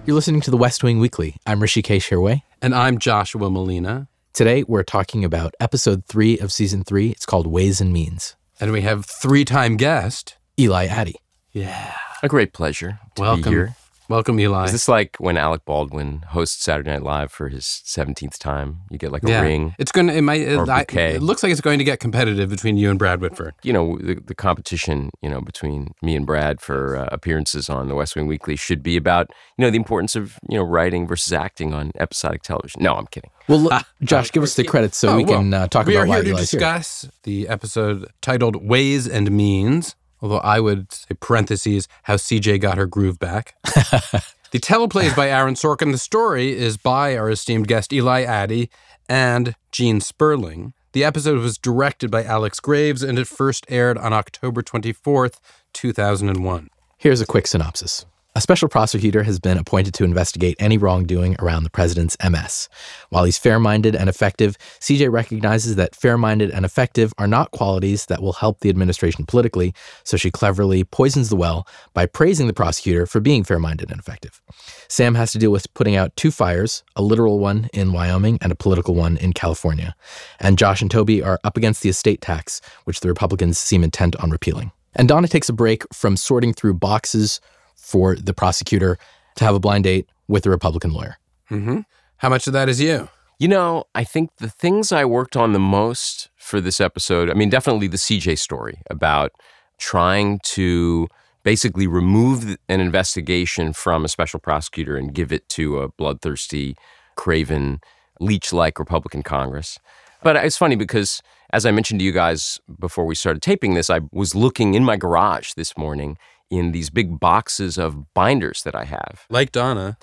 You're listening to The West Wing Weekly. I'm Hrishikesh Hirway. And I'm Joshua Molina. Today, we're talking about episode 3 of season 3. It's called Ways and Means. And we have three-time guest, Eli Addy. Yeah. A great pleasure to be here. Welcome, Eli. Is this like when Alec Baldwin hosts Saturday Night Live for his 17th time? You get like a ring. It looks like it's going to get competitive between you and Brad Whitford. You know, the competition, between me and Brad for appearances on The West Wing Weekly should be about, the importance of, writing versus acting on episodic television. No, I'm kidding. Well, Josh, give us the credits so we can talk about why Eli's here. We are here to discuss the episode titled Ways and Means. Although I would say parentheses, how CJ got her groove back. The teleplay is by Aaron Sorkin. The story is by our esteemed guest Eli Addy and Gene Sperling. The episode was directed by Alex Graves, and it first aired on October 24th, 2001. Here's a quick synopsis. A special prosecutor has been appointed to investigate any wrongdoing around the president's MS. While he's fair-minded and effective, CJ recognizes that fair-minded and effective are not qualities that will help the administration politically, so she cleverly poisons the well by praising the prosecutor for being fair-minded and effective. Sam has to deal with putting out two fires, a literal one in Wyoming and a political one in California. And Josh and Toby are up against the estate tax, which the Republicans seem intent on repealing. And Donna takes a break from sorting through boxes for the prosecutor to have a blind date with a Republican lawyer. Mm-hmm. How much of that is you? I think the things I worked on the most for this episode, definitely the CJ story about trying to basically remove an investigation from a special prosecutor and give it to a bloodthirsty, craven, leech-like Republican Congress. But it's funny because, as I mentioned to you guys before we started taping this, I was looking in my garage this morning in these big boxes of binders that I have. Like Donna.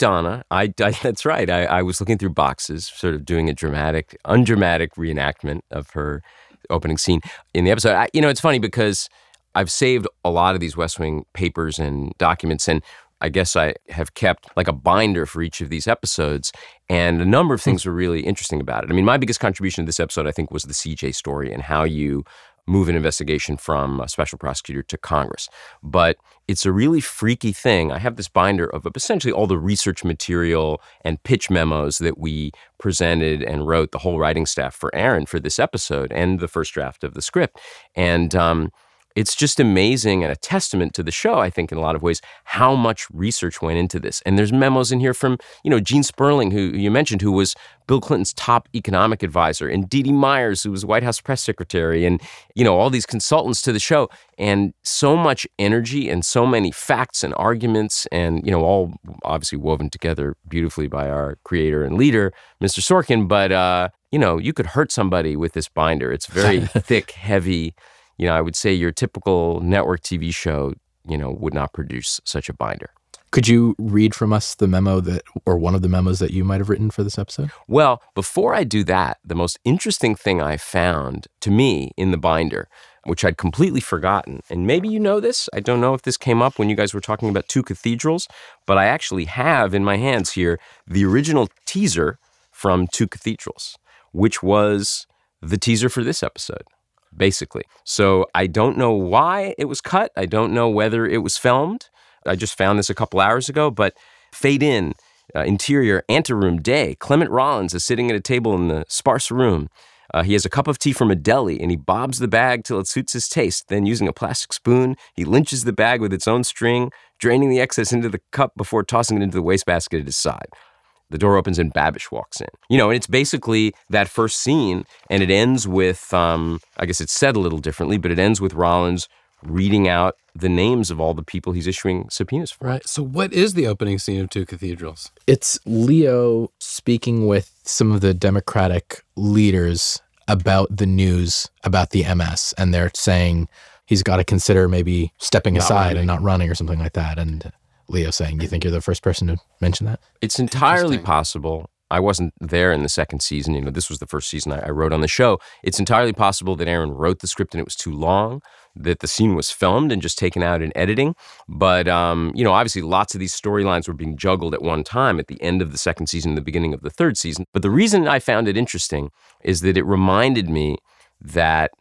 That's right. I was looking through boxes, sort of doing a undramatic reenactment of her opening scene in the episode. It's funny because I've saved a lot of these West Wing papers and documents, and I guess I have kept like a binder for each of these episodes, and a number of things were really interesting about it. My biggest contribution to this episode, I think, was the CJ story and how you move an investigation from a special prosecutor to Congress. But it's a really freaky thing. I have this binder of essentially all the research material and pitch memos that we presented and wrote, the whole writing staff, for Aaron for this episode and the first draft of the script. And it's just amazing and a testament to the show, I think, in a lot of ways, how much research went into this. And there's memos in here from, Gene Sperling, who you mentioned, who was Bill Clinton's top economic advisor, and Dee Dee Myers, who was White House press secretary, and, all these consultants to the show. And so much energy and so many facts and arguments and, all obviously woven together beautifully by our creator and leader, Mr. Sorkin. But, you could hurt somebody with this binder. It's very thick, heavy. I would say your typical network TV show, would not produce such a binder. Could you read from us the memo or one of the memos that you might have written for this episode? Well, before I do that, the most interesting thing I found to me in the binder, which I'd completely forgotten, and maybe you know this, I don't know if this came up when you guys were talking about Two Cathedrals, but I actually have in my hands here the original teaser from Two Cathedrals, which was the teaser for this episode. Basically. So I don't know why it was cut. I don't know whether it was filmed. I just found this a couple hours ago, but fade in, interior anteroom day. Clement Rollins is sitting at a table in the sparse room. He has a cup of tea from a deli, and he bobs the bag till it suits his taste. Then, using a plastic spoon, he lynches the bag with its own string, draining the excess into the cup before tossing it into the wastebasket at his side. The door opens and Babish walks in. And it's basically that first scene, and it ends with, I guess it's said a little differently, but it ends with Rollins reading out the names of all the people he's issuing subpoenas for. Right. So what is the opening scene of Two Cathedrals? It's Leo speaking with some of the Democratic leaders about the news about the MS, and they're saying he's got to consider maybe stepping aside and not running or something like that. And Leo saying, you think you're the first person to mention that? It's entirely possible. I wasn't there in the second season. This was the first season I wrote on the show. It's entirely possible that Aaron wrote the script and it was too long, that the scene was filmed and just taken out in editing. But, obviously lots of these storylines were being juggled at one time at the end of the second season and the beginning of the third season. But the reason I found it interesting is that it reminded me that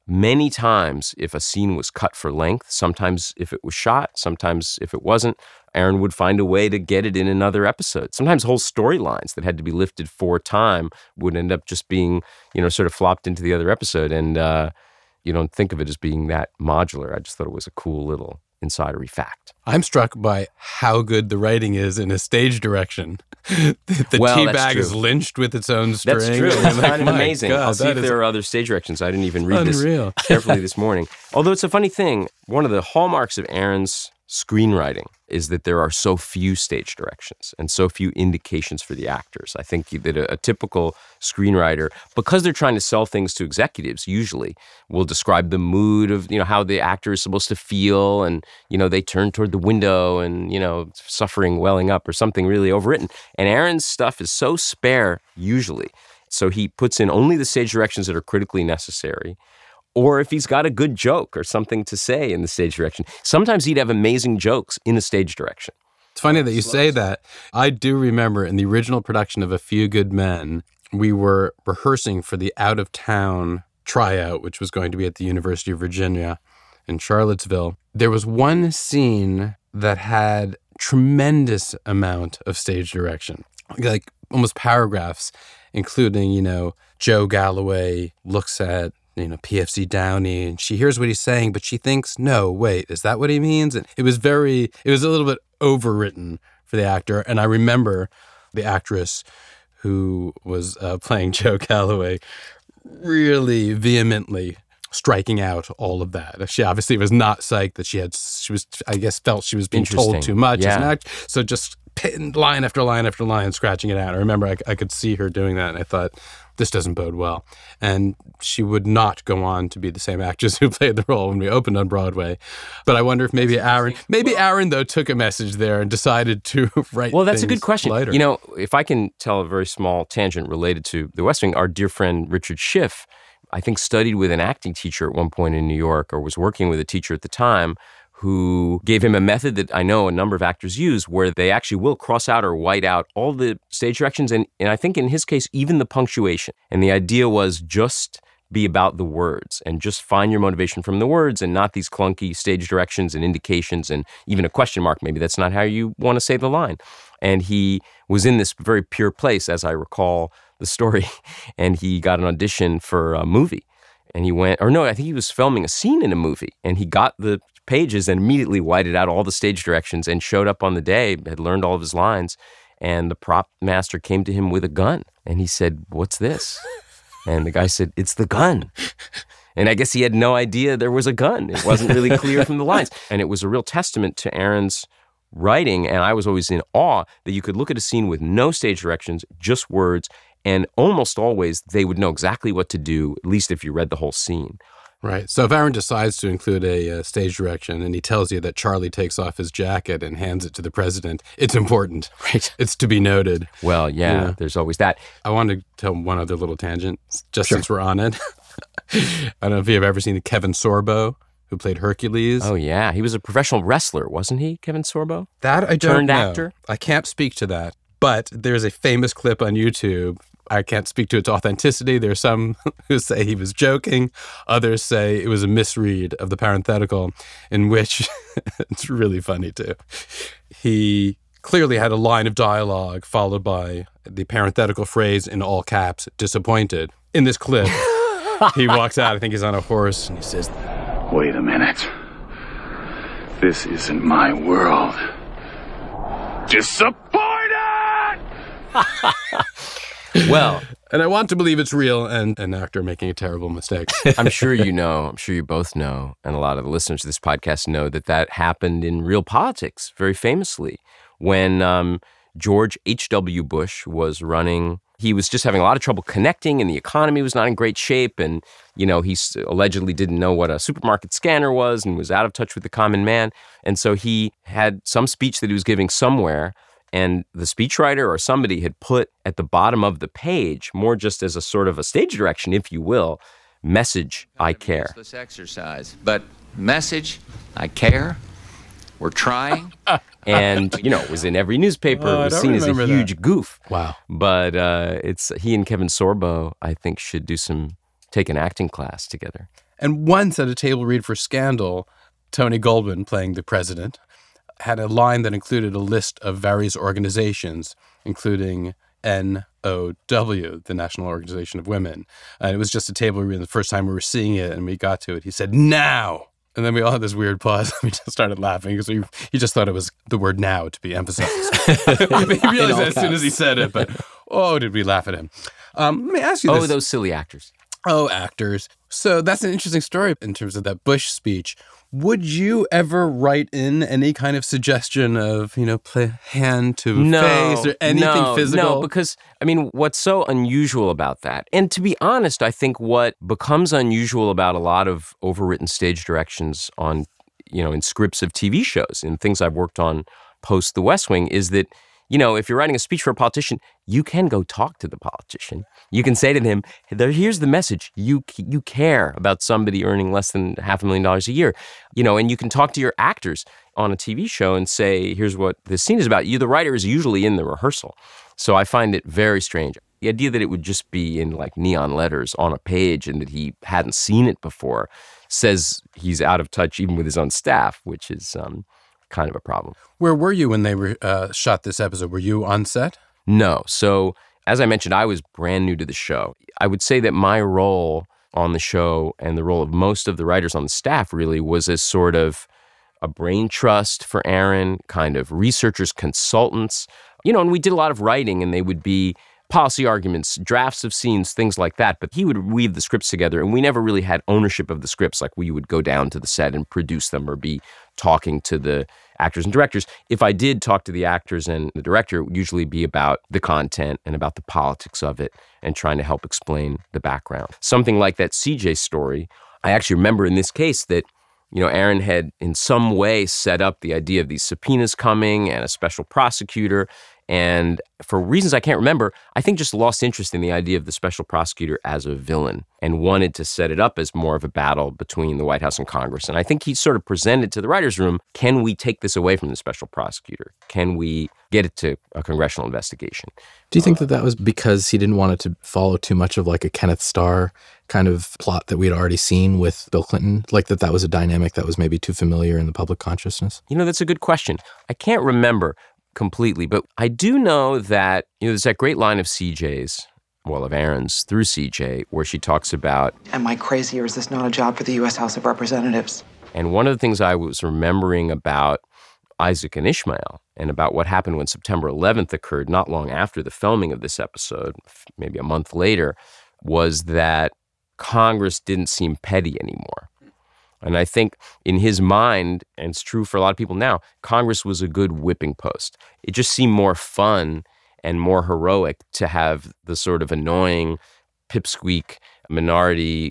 many times if a scene was cut for length, sometimes if it was shot, sometimes if it wasn't, Aaron would find a way to get it in another episode. Sometimes whole storylines that had to be lifted for time would end up just being, sort of flopped into the other episode. And you don't think of it as being that modular. I just thought it was a cool little insidery fact. I'm struck by how good the writing is in a stage direction. The tea bag is lynched with its own string. That's true. It's kind of amazing. I'll see if there are other stage directions. I didn't even read this carefully this morning. Although it's a funny thing, one of the hallmarks of Aaron's screenwriting is that there are so few stage directions and so few indications for the actors. I think that a typical screenwriter, because they're trying to sell things to executives, usually will describe the mood of, how the actor is supposed to feel, and, they turn toward the window and, suffering welling up or something really overwritten. And Aaron's stuff is so spare, usually. So he puts in only the stage directions that are critically necessary, or if he's got a good joke or something to say in the stage direction. Sometimes he'd have amazing jokes in the stage direction. It's funny that you say that. I do remember in the original production of A Few Good Men, we were rehearsing for the out-of-town tryout, which was going to be at the University of Virginia in Charlottesville. There was one scene that had tremendous amount of stage direction, like almost paragraphs, including, Joe Galloway looks at PFC Downey, and she hears what he's saying, but she thinks, no, wait, is that what he means? And it was a little bit overwritten for the actor. And I remember the actress who was playing Joe Galloway really vehemently striking out all of that. She obviously was not psyched that felt she was being told too much as an actor. So just line after line after line, scratching it out. I remember I could see her doing that, and I thought, this doesn't bode well. And she would not go on to be the same actress who played the role when we opened on Broadway. But I wonder if maybe Aaron, though, took a message there and decided to write. Well, that's a good question. Lighter. If I can tell a very small tangent related to The West Wing, our dear friend Richard Schiff, I think, studied with an acting teacher at one point in New York, or was working with a teacher at the time, who gave him a method that I know a number of actors use, where they actually will cross out or white out all the stage directions, and I think in his case, even the punctuation. And the idea was just be about the words and just find your motivation from the words and not these clunky stage directions and indications and even a question mark. Maybe that's not how you want to say the line. And he was in this very pure place, as I recall the story, and he got an audition for a movie. And he went, I think he was filming a scene in a movie, and he got the pages and immediately whited out all the stage directions and showed up on the day, had learned all of his lines, and the prop master came to him with a gun. And he said, "What's this?" And the guy said, "It's the gun." And I guess he had no idea there was a gun. It wasn't really clear from the lines. And it was a real testament to Aaron's writing, and I was always in awe that you could look at a scene with no stage directions, just words, and almost always they would know exactly what to do, at least if you read the whole scene. Right. So if Aaron decides to include a stage direction and he tells you that Charlie takes off his jacket and hands it to the president, it's important. Right. It's to be noted. Well, yeah, there's always that. I want to tell one other little tangent, just since we're on it. I don't know if you've ever seen Kevin Sorbo, who played Hercules. Oh, yeah. He was a professional wrestler, wasn't he, Kevin Sorbo? That I don't Turned know. actor? I can't speak to that. But there's a famous clip on YouTube. I can't speak to its authenticity. There's some who say he was joking. Others say it was a misread of the parenthetical, in which it's really funny too. He clearly had a line of dialogue followed by the parenthetical phrase in all caps, "disappointed." In this clip, he walks out, I think he's on a horse, and he says, "Wait a minute. This isn't my world. Disappointed!" Well, and I want to believe it's real and an actor making a terrible mistake. I'm sure you both know, and a lot of the listeners to this podcast know that happened in real politics very famously when George H.W. Bush was running. He was just having a lot of trouble connecting, and the economy was not in great shape. And, he allegedly didn't know what a supermarket scanner was and was out of touch with the common man. And so he had some speech that he was giving somewhere, and the speechwriter or somebody had put at the bottom of the page, more just as a sort of a stage direction, if you will, message, "I care." Useless exercise, but message, "I care. We're trying." And, it was in every newspaper. It was seen as a huge goof. Wow. But he and Kevin Sorbo, I think, should take an acting class together. And once at a table read for Scandal, Tony Goldwyn, playing the president, had a line that included a list of various organizations, including NOW, the National Organization of Women. And it was just a table read. The first time we were seeing it and we got to it, he said, "Now!" And then we all had this weird pause. We just started laughing because he just thought it was the word "now" to be emphasized. He realized that as soon as he said it, but did we laugh at him. Let me ask you this. Oh, those silly actors. Oh, actors. So that's an interesting story in terms of that Bush speech. Would you ever write in any kind of suggestion of, play hand to face or anything physical? No, because, what's so unusual about that, and to be honest, I think what becomes unusual about a lot of overwritten stage directions on, in scripts of TV shows and things I've worked on post The West Wing is that, if you're writing a speech for a politician, you can go talk to the politician. You can say to him, here's the message. You care about somebody earning less than $500,000 a year. And you can talk to your actors on a TV show and say, here's what this scene is about. The writer is usually in the rehearsal. So I find it very strange. The idea that it would just be in like neon letters on a page and that he hadn't seen it before says he's out of touch even with his own staff, which is kind of a problem. Where were you when they shot this episode? Were you on set? No. So as I mentioned, I was brand new to the show. I would say that my role on the show and the role of most of the writers on the staff really was as sort of a brain trust for Aaron, kind of researchers, consultants, and we did a lot of writing and they would be policy arguments, drafts of scenes, things like that. But he would weave the scripts together and we never really had ownership of the scripts. Like we would go down to the set and produce them or be talking to the actors and directors. If I did talk to the actors and the director, it would usually be about the content and about the politics of it and trying to help explain the background. Something like that CJ story, I actually remember in this case that, Aaron had in some way set up the idea of these subpoenas coming and a special prosecutor. And for reasons I can't remember, I think just lost interest in the idea of the special prosecutor as a villain and wanted to set it up as more of a battle between the White House and Congress. And I think he sort of presented to the writers' room, can we take this away from the special prosecutor? Can we get it to a congressional investigation? Do you think that was because he didn't want it to follow too much of like a Kenneth Starr kind of plot that we had already seen with Bill Clinton? Like that was a dynamic that was maybe too familiar in the public consciousness? That's a good question. I can't remember completely, but I do know that, there's that great line of CJ's, of Aaron's through CJ, where she talks about, am I crazy or is this not a job for the U.S. House of Representatives? And one of the things I was remembering about Isaac and Ishmael and about what happened when September 11th occurred not long after the filming of this episode, maybe a month later, was that Congress didn't seem petty anymore. And I think in his mind, and it's true for a lot of people now, Congress was a good whipping post. It just seemed more fun and more heroic to have the sort of annoying pipsqueak minority,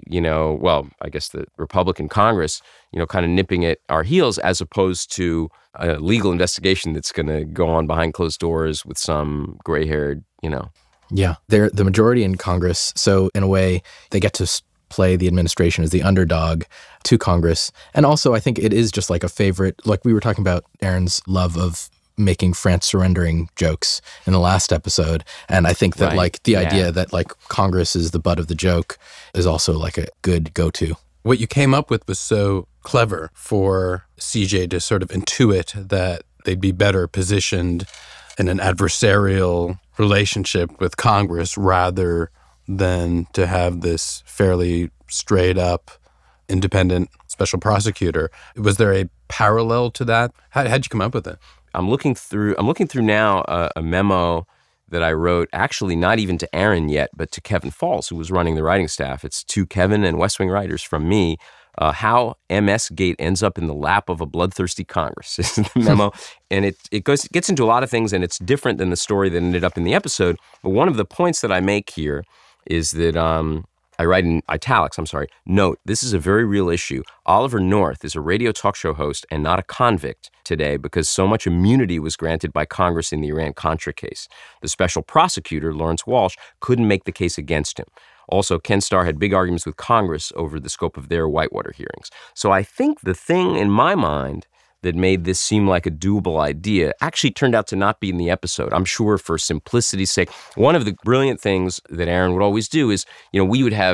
I guess the Republican Congress, kind of nipping at our heels as opposed to a legal investigation that's going to go on behind closed doors with some gray-haired, Yeah, they're the majority in Congress. So in a way, they get to play the administration as the underdog to Congress. And also, I think it is just like a favorite, like we were talking about Aaron's love of making France surrendering jokes in the last episode. And I think that idea that like Congress is the butt of the joke is also like a good go-to. What you came up with was so clever for CJ to sort of intuit that they'd be better positioned in an adversarial relationship with Congress rather than to have this fairly straight up independent special prosecutor. Was there a parallel to that? How'd you come up with it? I'm looking through now a memo that I wrote, actually not even to Aaron yet, but to Kevin Falls, who was running the writing staff. It's to Kevin and West Wing writers from me. How MS Gate ends up in the lap of a bloodthirsty Congress is the memo. And it gets into a lot of things, and it's different than the story that ended up in the episode. But one of the points that I make here is that I write in italics, note, this is a very real issue. Oliver North is a radio talk show host and not a convict today because so much immunity was granted by Congress in the Iran-Contra case. The special prosecutor, Lawrence Walsh, couldn't make the case against him. Also, Ken Starr had big arguments with Congress over the scope of their Whitewater hearings. So I think the thing in my mind that made this seem like a doable idea actually turned out to not be in the episode. I'm sure for simplicity's sake. One of the brilliant things that Aaron would always do is, we would have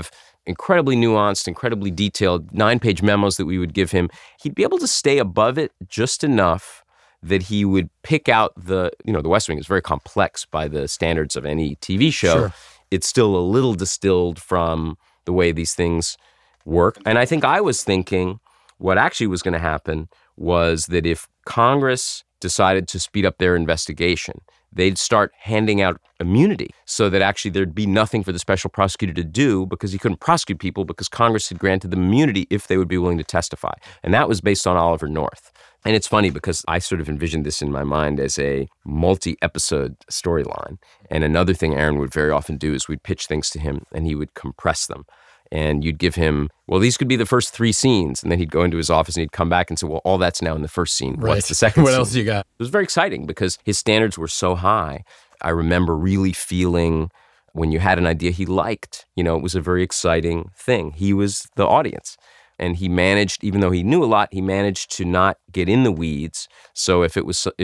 incredibly nuanced, incredibly detailed, 9-page memos that we would give him. He'd be able to stay above it just enough that he would pick out the West Wing is very complex by the standards of any TV show. Sure. It's still a little distilled from the way these things work. And I think I was thinking what actually was going to happen was that if Congress decided to speed up their investigation, they'd start handing out immunity so that actually there'd be nothing for the special prosecutor to do because he couldn't prosecute people because Congress had granted them immunity if they would be willing to testify. And that was based on Oliver North. And it's funny because I sort of envisioned this in my mind as a multi-episode storyline. And another thing Aaron would very often do is we'd pitch things to him and he would compress them. And you'd give him, well, these could be the first 3 scenes. And then he'd go into his office and he'd come back and say, well, all that's now in the first scene. Right. What's the second What scene? else you got? It was very exciting because his standards were so high. I remember really feeling when you had an idea he liked, it was a very exciting thing. He was the audience. And he managed, even though he knew a lot, he managed to not get in the weeds. So if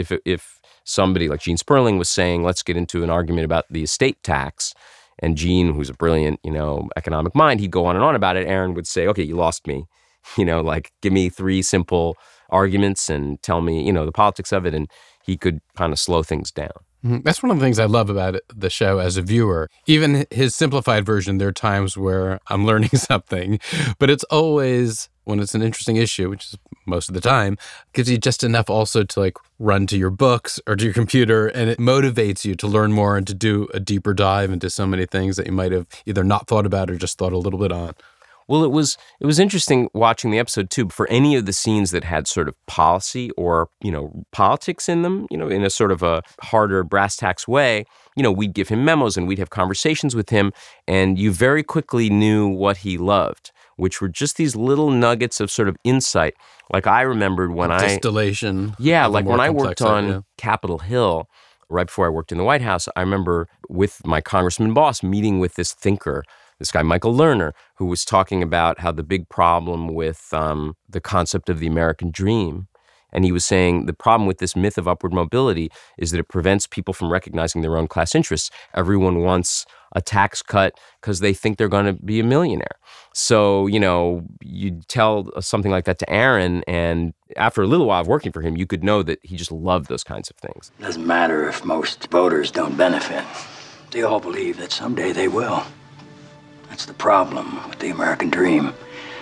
somebody like Gene Sperling was saying, let's get into an argument about the estate tax, and Gene, who's a brilliant, economic mind, he'd go on and on about it. Aaron would say, okay, you lost me. Give me 3 simple arguments and tell me, the politics of it. And he could kind of slow things down. That's one of the things I love about the show as a viewer. Even his simplified version, there are times where I'm learning something, but it's always, when it's an interesting issue, which is most of the time, gives you just enough also to run to your books or to your computer, and it motivates you to learn more and to do a deeper dive into so many things that you might have either not thought about or just thought a little bit on. Well, it was interesting watching the episode too. For any of the scenes that had sort of policy or, politics in them, in a sort of a harder brass tacks way, we'd give him memos and we'd have conversations with him, and you very quickly knew what he loved, which were just these little nuggets of sort of insight. Like I remembered when Distillation. Yeah, like when I worked on Capitol Hill, right before I worked in the White House, I remember with my congressman boss meeting with this thinker, this guy, Michael Lerner, who was talking about how the big problem with the concept of the American dream, and he was saying the problem with this myth of upward mobility is that it prevents people from recognizing their own class interests. Everyone wants a tax cut because they think they're going to be a millionaire. So, you tell something like that to Aaron, and after a little while of working for him, you could know that he just loved those kinds of things. Doesn't matter if most voters don't benefit. They all believe that someday they will. That's the problem with the American dream.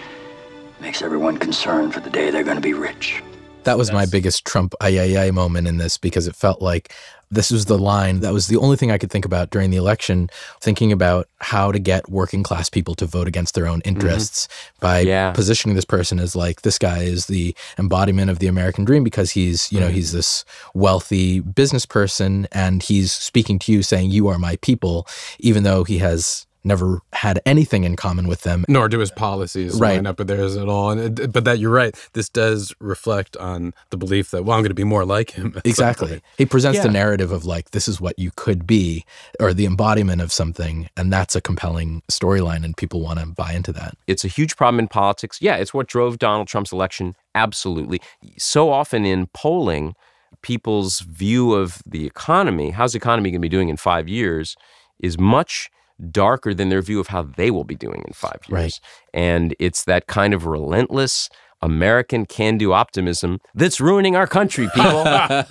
Makes everyone concerned for the day they're going to be rich. That was my biggest Trump ay moment in this, because it felt like this was the line. That was the only thing I could think about during the election, thinking about how to get working class people to vote against their own interests by positioning this person as like, this guy is the embodiment of the American dream because he's, he's this wealthy business person and he's speaking to you saying, you are my people, even though he has never had anything in common with them. Nor do his policies line up with theirs at all. But that you're right, this does reflect on the belief that, well, I'm going to be more like him. Exactly. He presents the narrative of like, this is what you could be, or the embodiment of something. And that's a compelling storyline and people want to buy into that. It's a huge problem in politics. Yeah, it's what drove Donald Trump's election. Absolutely. So often in polling, people's view of the economy, how's the economy going to be doing in 5 years, is much darker than their view of how they will be doing in 5 years. Right. And it's that kind of relentless American can-do optimism that's ruining our country, people.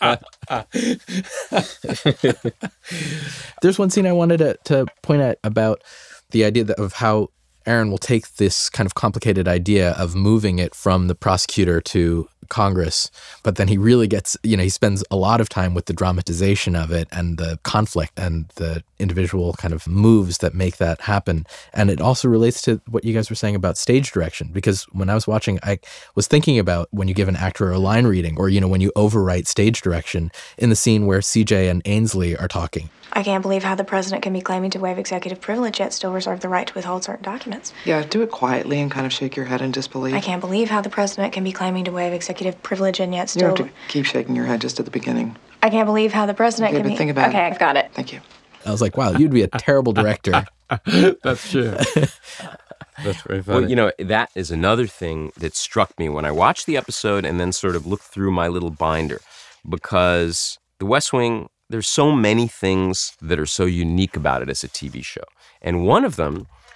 There's one scene I wanted to point out about the idea of how Aaron will take this kind of complicated idea of moving it from the prosecutor to Congress, but then he really gets, he spends a lot of time with the dramatization of it and the conflict and the individual kind of moves that make that happen. And it also relates to what you guys were saying about stage direction, because when I was watching, I was thinking about when you give an actor a line reading or, when you overwrite stage direction in the scene where CJ and Ainsley are talking. I can't believe how the president can be claiming to waive executive privilege yet still reserve the right to withhold certain documents. Yeah, do it quietly and kind of shake your head in disbelief. I can't believe how the president can be claiming to waive executive privilege and yet You still... don't have to keep shaking your head just at the beginning. I can't believe how the president Okay, can but be... think about Okay, it. I've got it. Thank you. I was like, wow, you'd be a terrible director. That's true. That's very funny. Well, that is another thing that struck me when I watched the episode and then sort of looked through my little binder, because The West Wing, there's so many things that are so unique about it as a TV show. And one of them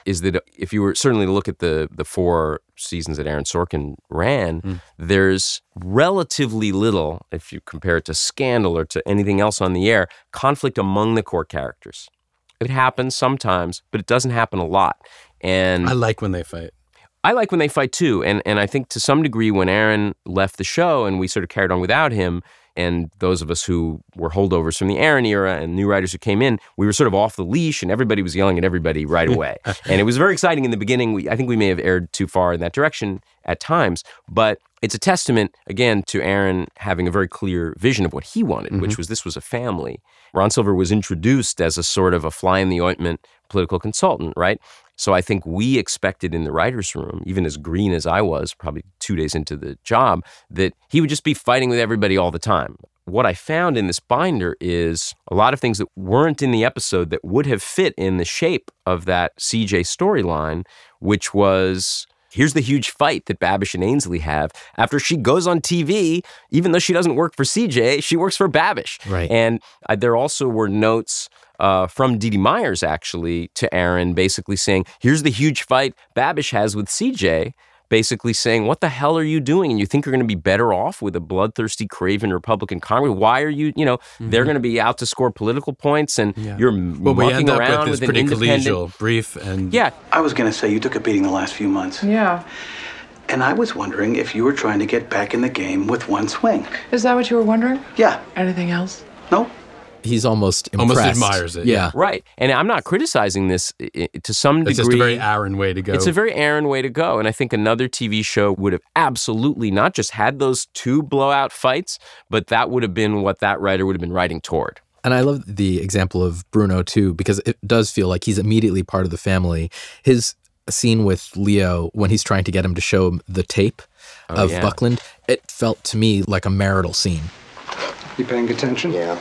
is that if you were certainly to look at the 4 seasons that Aaron Sorkin ran, there's relatively little, if you compare it to Scandal or to anything else on the air, conflict among the core characters. It happens sometimes, but it doesn't happen a lot. And I like when they fight. I like when they fight too. And I think to some degree when Aaron left the show and we sort of carried on without him, and those of us who were holdovers from the Aaron era and new writers who came in, we were sort of off the leash and everybody was yelling at everybody right away. And it was very exciting in the beginning. I think we may have erred too far in that direction at times, but it's a testament, again, to Aaron having a very clear vision of what he wanted, which was this was a family. Ron Silver was introduced as a sort of a fly in the ointment political consultant, right? So I think we expected in the writer's room, even as green as I was, probably 2 days into the job, that he would just be fighting with everybody all the time. What I found in this binder is a lot of things that weren't in the episode that would have fit in the shape of that CJ storyline, which was, here's the huge fight that Babish and Ainsley have after she goes on TV. Even though she doesn't work for CJ, she works for Babish. Right. And there also were notes from Dee Dee Myers, actually, to Aaron, basically saying, here's the huge fight Babish has with CJ, basically saying, what the hell are you doing? And you think you're going to be better off with a bloodthirsty, craven Republican Congress? Why are you, they're going to be out to score political points and you're mucking around with an pretty independent... collegial brief and... Yeah. I was going to say, you took a beating the last few months. Yeah. And I was wondering if you were trying to get back in the game with one swing. Is that what you were wondering? Yeah. Anything else? No? He's almost impressed. Almost admires it. Yeah. Right. And I'm not criticizing this to some degree. It's just a very Aaron way to go. It's a very Aaron way to go. And I think another TV show would have absolutely not just had those 2 blowout fights, but that would have been what that writer would have been writing toward. And I love the example of Bruno, too, because it does feel like he's immediately part of the family. His scene with Leo, when he's trying to get him to show him the tape of Buckland, it felt to me like a marital scene. You paying attention? Yeah.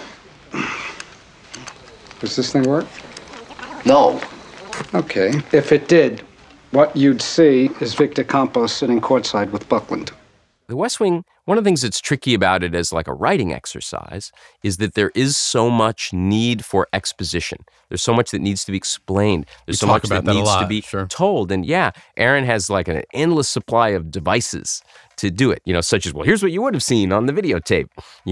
Does this thing work? No. Okay. If it did, what you'd see is Victor Campos sitting courtside with Buckland. The West Wing, one of the things that's tricky about it as like a writing exercise is that there is so much need for exposition. There's so much that needs to be explained. There's so much that needs to be told. And yeah, Aaron has like an endless supply of devices to do it, such as, well, here's what you would have seen on the videotape,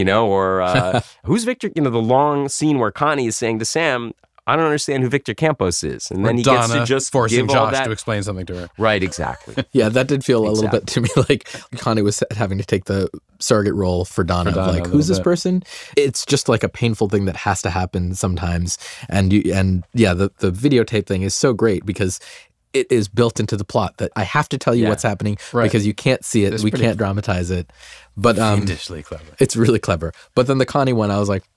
or who's Victor, the long scene where Connie is saying to Sam, I don't understand who Victor Campos is. And then he Donna gets to just forcing give all Josh that to explain something to her. Right, exactly. Yeah, that did feel a little bit to me like Connie was having to take the surrogate role for Donna. Like, who's this person? It's just like a painful thing that has to happen sometimes. And the videotape thing is so great because it is built into the plot that I have to tell you what's happening because you can't see it. We can't dramatize it. But fiendishly clever. It's really clever. But then the Connie one, I was like,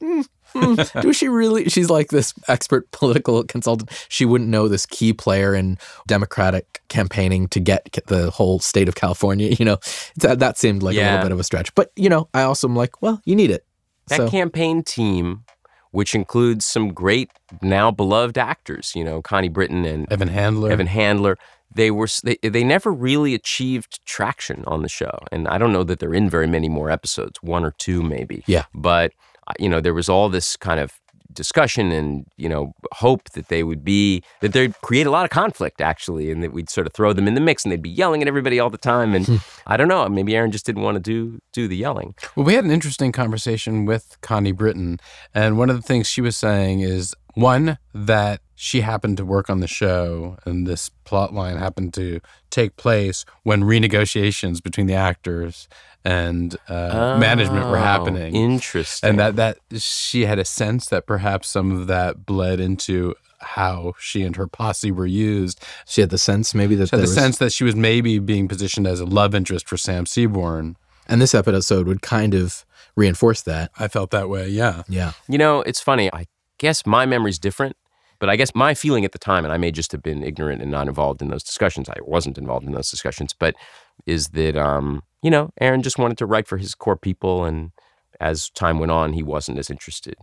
do she really? She's like this expert political consultant. She wouldn't know this key player in Democratic campaigning to get the whole state of California. That seemed like a little bit of a stretch. But, I also am like, well, you need it. That campaign team, which includes some great, now beloved actors, Connie Britton and Evan Handler. They never really achieved traction on the show. And I don't know that they're in very many more episodes, 1 or 2 maybe. Yeah. But, there was all this kind of discussion and, hope that they'd create a lot of conflict, actually, and that we'd sort of throw them in the mix and they'd be yelling at everybody all the time. And I don't know, maybe Aaron just didn't want to do the yelling. Well, we had an interesting conversation with Connie Britton, and one of the things she was saying is, one, that she happened to work on the show and this plot line happened to take place when renegotiations between the actors and management were happening. Interesting. And that she had a sense that perhaps some of that bled into how she and her posse were used. She had the sense maybe that sense that she was maybe being positioned as a love interest for Sam Seaborn. And this episode would kind of reinforce that. I felt that way, yeah. Yeah. It's funny. I guess my memory's different, but I guess my feeling at the time, and I may just have been ignorant and not involved in those discussions. I wasn't involved in those discussions, but is that, Aaron just wanted to write for his core people. And as time went on, he wasn't as interested,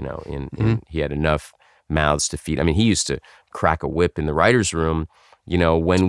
in he had enough mouths to feed. I mean, he used to crack a whip in the writer's room, when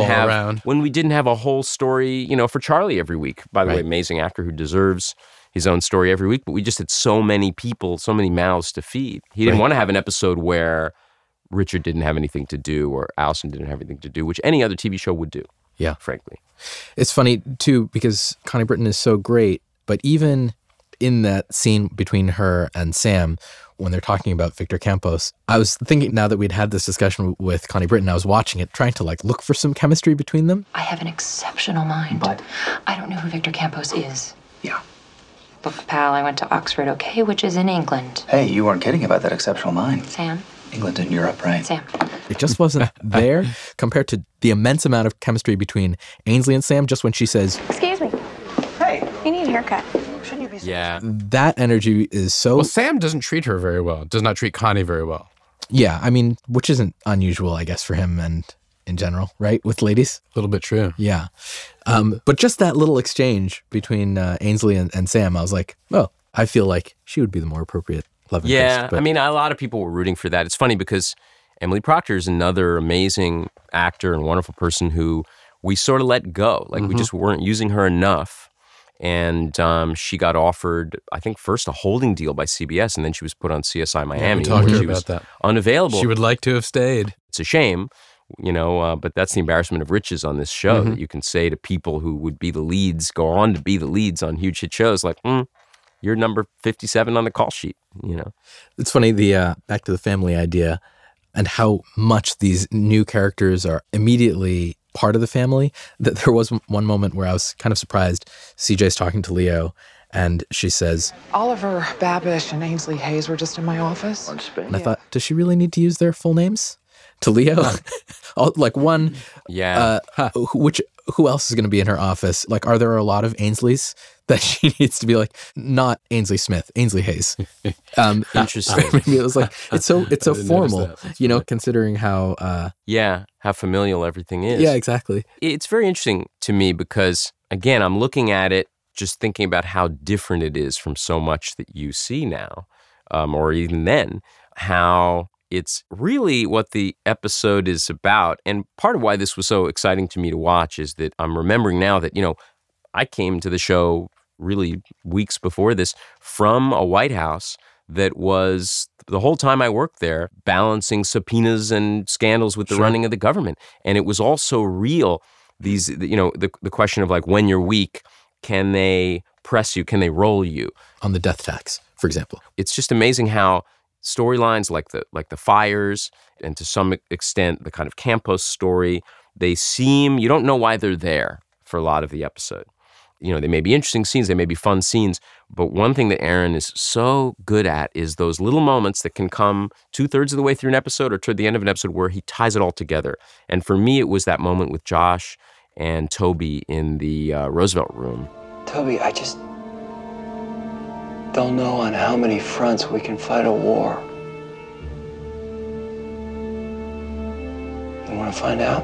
we didn't have a whole story, for Charlie every week. By the way, amazing actor who deserves his own story every week, but we just had so many people, so many mouths to feed. He didn't want to have an episode where Richard didn't have anything to do or Allison didn't have anything to do, which any other TV show would do. Yeah. Frankly. It's funny, too, because Connie Britton is so great, but even in that scene between her and Sam, when they're talking about Victor Campos, I was thinking, now that we'd had this discussion with Connie Britton, I was watching it, trying to look for some chemistry between them. I have an exceptional mind. But I don't know who Victor Campos is. yeah. Look, pal, I went to Oxford, okay, which is in England. Hey, you weren't kidding about that exceptional mind. Sam? England and Europe, right? Sam. It just wasn't there compared to the immense amount of chemistry between Ainsley and Sam just when she says, Excuse me. Hey, You need a haircut. shouldn't you be so Yeah. that energy is so... Well, Sam doesn't treat her very well, does not treat Connie very well. Yeah, I mean, which isn't unusual, I guess, for him and in general, right? With ladies? A little bit true. Yeah. But just that little exchange between Ainsley and Sam, I was like, oh, I feel like she would be the more appropriate love interest. Yeah, but- I mean, a lot of people were rooting for that. It's funny because Emily Proctor is another amazing actor and wonderful person who we sort of let go. Like, we just weren't using her enough. And she got offered, I think, first a holding deal by CBS, and then she was put on CSI Miami. we talked to where her she was about that. Unavailable. She would like to have stayed. It's a shame, but that's the embarrassment of riches on this show, that you can say to people who would be the leads, go on to be the leads on huge hit shows, like, you're number 57 on the call sheet, It's funny, the back to the family idea and how much these new characters are immediately part of the family. That there was one moment where I was kind of surprised. CJ's talking to Leo and she says, Oliver Babish and Ainsley Hayes were just in my office. and I thought, does she really need to use their full names to Leo? One, Yeah. who else is going to be in her office? Are there a lot of Ainsleys that she needs to be not Ainsley Smith, Ainsley Hayes? Interesting. Maybe it was it's so didn't notice formal, that. That's considering how. Yeah, how familial everything is. Yeah, exactly. It's very interesting to me because, again, I'm looking at it, just thinking about how different it is from so much that you see now, or even then, how it's really what the episode is about. And part of why this was so exciting to me to watch is that I'm remembering now that, I came to the show really weeks before this from a White House that was, the whole time I worked there, balancing subpoenas and scandals with the running of the government. And it was all so real. These, the question of when you're weak, can they press you? Can they roll you? On the death tax, for example. It's just amazing how storylines like the fires and to some extent the kind of Campos story, you don't know why they're there for a lot of the episode. They may be interesting scenes, they may be fun scenes, but one thing that Aaron is so good at is those little moments that can come 2/3 of the way through an episode or toward the end of an episode where he ties it all together. And for me, it was that moment with Josh and Toby in the Roosevelt room. Toby, I just don't know on how many fronts we can fight a war. You want to find out?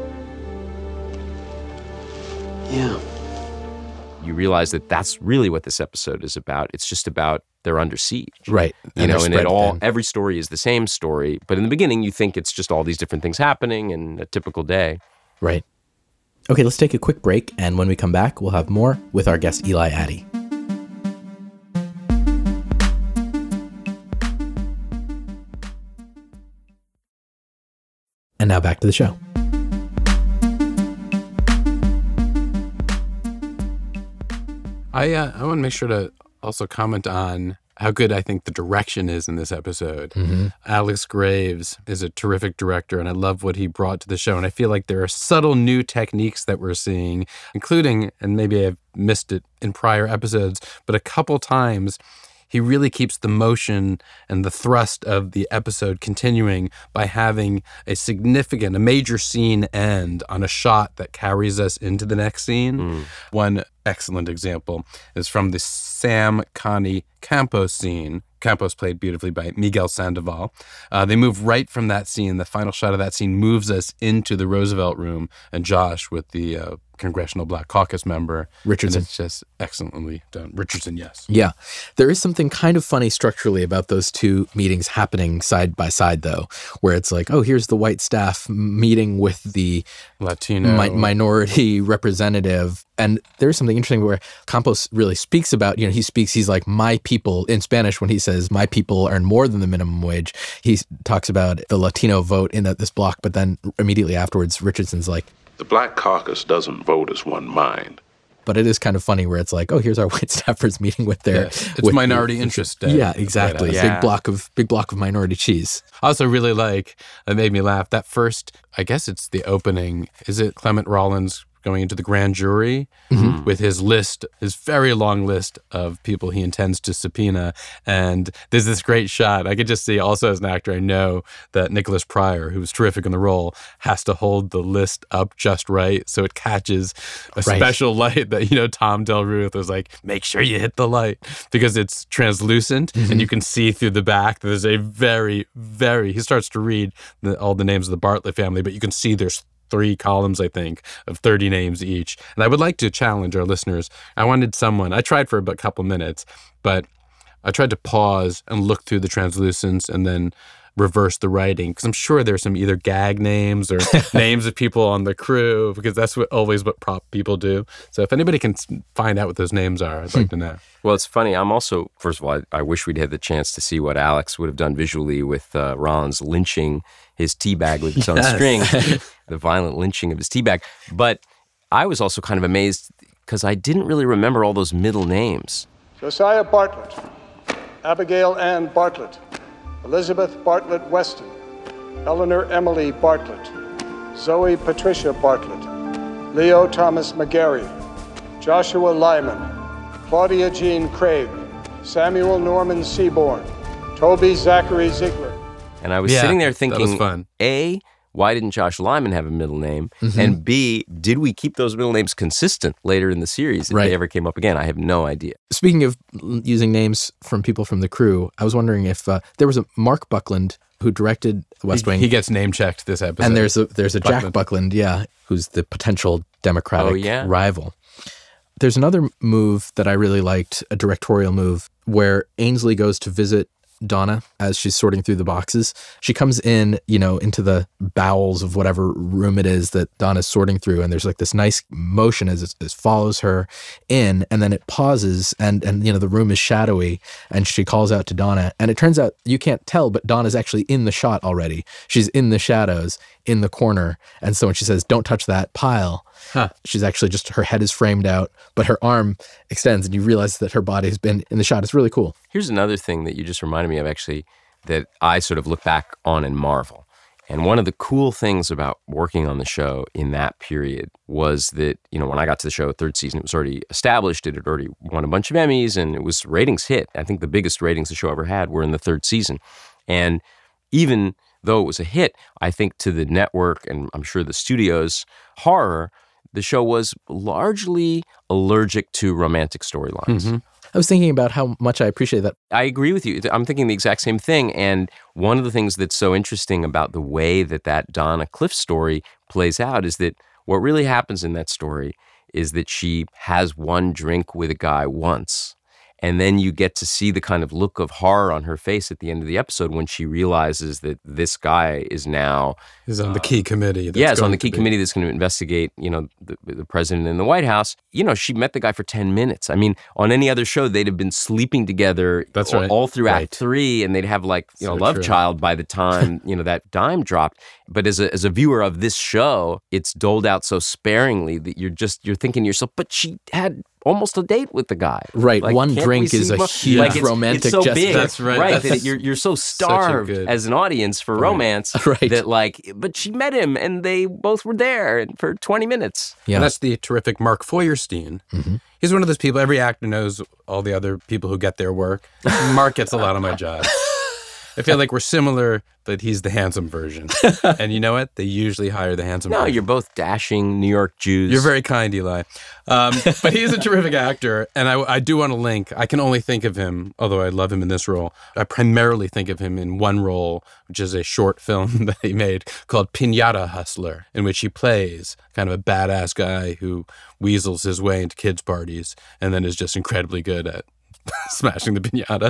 Yeah. You realize that that's really what this episode is about. It's just about they're under siege. Right. And every story is the same story. But in the beginning, you think it's just all these different things happening in a typical day. Right. Okay, let's take a quick break. And when we come back, we'll have more with our guest, Eli Addy. And now back to the show. I want to make sure to also comment on how good I think the direction is in this episode. Alex Graves is a terrific director, and I love what he brought to the show. And I feel like there are subtle new techniques that we're seeing, including, and maybe I've missed it in prior episodes, but a couple times he really keeps the motion and the thrust of the episode continuing by having a major scene end on a shot that carries us into the next scene. One excellent example is from the Sam Connie Campos scene. Campos played beautifully by Miguel Sandoval. They move right from that scene. The final shot of that scene moves us into the Roosevelt room, and Josh with the Congressional Black Caucus member. Richardson. And it's just excellently done. Richardson, yes. Yeah. There is something kind of funny structurally about those two meetings happening side by side, though, where it's like, oh, here's the white staff meeting with the Latino minority representative. And there's something interesting where Campos really speaks about, he's like, my people in Spanish. When he says my people earn more than the minimum wage, he talks about the Latino vote in this block. But then immediately afterwards, Richardson's like, the Black Caucus doesn't vote as one mind. But it is kind of funny where it's like, oh, here's our white staffers meeting with their... It's minority interest day. Yeah, exactly. Yeah. Big block of minority cheese. I also really like, it made me laugh, that first, I guess it's the opening, is it Clement Rollins going into the grand jury with his list, his very long list of people he intends to subpoena. And there's this great shot. I could just see, also as an actor, I know that Nicholas Pryor, who was terrific in the role, has to hold the list up just right so it catches a special light that, Tom Del Ruth was like, make sure you hit the light, because it's translucent and you can see through the back. There's a very, very, he starts to read all the names of the Bartlett family, but you can see there's 3 columns, I think, of 30 names each. And I would like to challenge our listeners. I tried for a couple minutes, but I tried to pause and look through the translucents and then reverse the writing, because I'm sure there's some either gag names or names of people on the crew, because that's always what prop people do. So if anybody can find out what those names are, I'd like to know. Well, it's funny. I'm also, first of all, I wish we'd had the chance to see what Alex would have done visually with Rollins lynching his tea bag with its own string, the violent lynching of his tea bag. But I was also kind of amazed because I didn't really remember all those middle names. Josiah Bartlett, Abigail Ann Bartlett, Elizabeth Bartlett Weston, Eleanor Emily Bartlett, Zoe Patricia Bartlett, Leo Thomas McGarry, Joshua Lyman, Claudia Jean Craig, Samuel Norman Seaborn, Toby Zachary Ziegler. And I was sitting there thinking, that was fun. A, why didn't Josh Lyman have a middle name? And B, did we keep those middle names consistent later in the series if they ever came up again? I have no idea. Speaking of using names from people from the crew, I was wondering if there was a Mark Buckland who directed The West Wing. He gets name-checked this episode. And there's a Jack Buckland, who's the potential Democratic rival. There's another move that I really liked, a directorial move, where Ainsley goes to visit Donna as she's sorting through the boxes. She comes in, into the bowels of whatever room it is that Donna's sorting through, and there's like this nice motion as it follows her in, and then it pauses, and the room is shadowy, and she calls out to Donna, and it turns out you can't tell, but Donna's actually in the shot already. She's in the shadows, in the corner, and so when she says, "Don't touch that pile," she's actually just, her head is framed out, but her arm extends, and you realize that her body has been in the shot. It's really cool. Here's another thing that you just reminded me of, actually, that I sort of look back on and marvel. And one of the cool things about working on the show in that period was that, when I got to the show, 3rd season, it was already established. It had already won a bunch of Emmys, and it was ratings hit. I think the biggest ratings the show ever had were in the 3rd season. And even though it was a hit, I think to the network, and I'm sure the studio's horror, the show was largely allergic to romantic storylines. I was thinking about how much I appreciate that. I agree with you. I'm thinking the exact same thing. And one of the things that's so interesting about the way that Donna Cliff story plays out is that what really happens in that story is that she has one drink with a guy once. And then you get to see the kind of look of horror on her face at the end of the episode when she realizes that this guy is now... He's on the key committee. It's on the key committee that's going to investigate, the president in the White House. She met the guy for 10 minutes. I mean, on any other show, they'd have been sleeping together all through Act 3, and they'd have love child by the time, that dime dropped. But as a viewer of this show, it's doled out so sparingly that you're thinking to yourself, but she had almost a date with the guy. Right. One drink is a huge romantic gesture. Big. That's right. Right. That you're so starved as an audience for romance that but she met him and they both were there for 20 minutes. Yeah. And that's the terrific Mark Feuerstein. He's one of those people, every actor knows all the other people who get their work. Mark gets a lot of my jobs. I feel like we're similar, but he's the handsome version. And you know what? They usually hire the handsome version. No, you're both dashing New York Jews. You're very kind, Eli. But he's a terrific actor, and I do want to link. I can only think of him, although I love him in this role. I primarily think of him in one role, which is a short film that he made called Pinata Hustler, in which he plays kind of a badass guy who weasels his way into kids' parties and then is just incredibly good at smashing the piñata.